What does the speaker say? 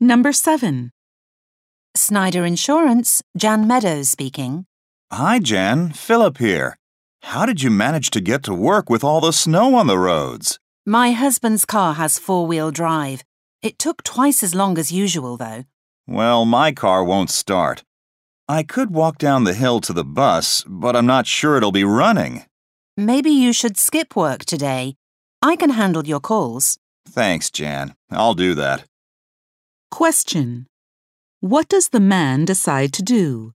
Number 7. Snyder Insurance, Jan Meadows speaking. Hi, Jan. Philip here. How did you manage to get to work with all the snow on the roads? My husband's car has four-wheel drive. It took twice as long as usual, though. Well, my car won't start. I could walk down the hill to the bus, but I'm not sure it'll be running. Maybe you should skip work today. I can handle your calls. Thanks, Jan. I'll do that. Question. What does the man decide to do?